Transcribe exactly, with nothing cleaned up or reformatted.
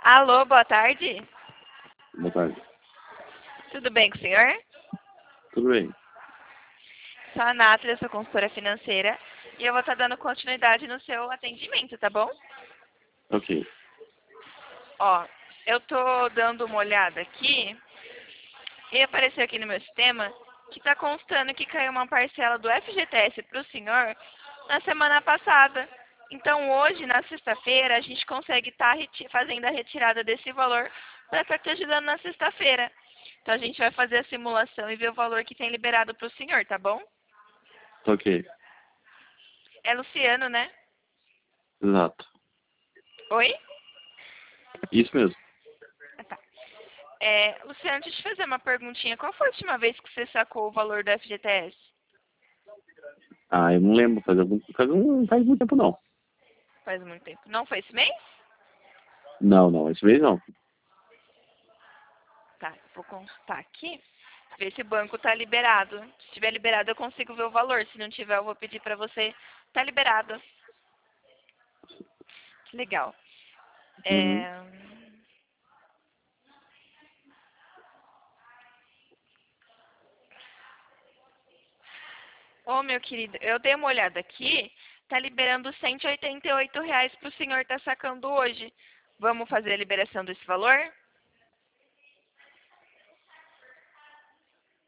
Alô, boa tarde. Boa tarde. Tudo bem com o senhor? Tudo bem. Sou a Nathalie, sou consultora financeira e eu vou estar dando continuidade no seu atendimento, tá bom? Ok. Ó, eu tô dando uma olhada aqui e apareceu aqui no meu sistema que tá constando que caiu uma parcela do F G T S para o senhor na semana passada. Então hoje, na sexta-feira, a gente consegue estar fazendo a retirada desse valor para estar te ajudando na sexta-feira. Então a gente vai fazer a simulação e ver o valor que tem liberado para o senhor, tá bom? Ok. É Luciano, né? Exato. Oi? Isso mesmo. Ah, tá. É, Luciano, deixa eu te fazer uma perguntinha. Qual foi a última vez que você sacou o valor do F G T S? Ah, eu não lembro. Faz algum... faz um... faz muito tempo, não. Faz muito tempo. Não foi esse mês? Não, não. Esse mês não. Tá, vou consultar aqui. Ver se o banco tá liberado. Se estiver liberado, eu consigo ver o valor. Se não tiver, eu vou pedir pra você. Tá liberado. Que legal. Uhum. É... Ô, meu querido, eu dei uma olhada aqui. Tá liberando cento e oitenta e oito reais pro senhor tá sacando hoje. Vamos fazer a liberação desse valor?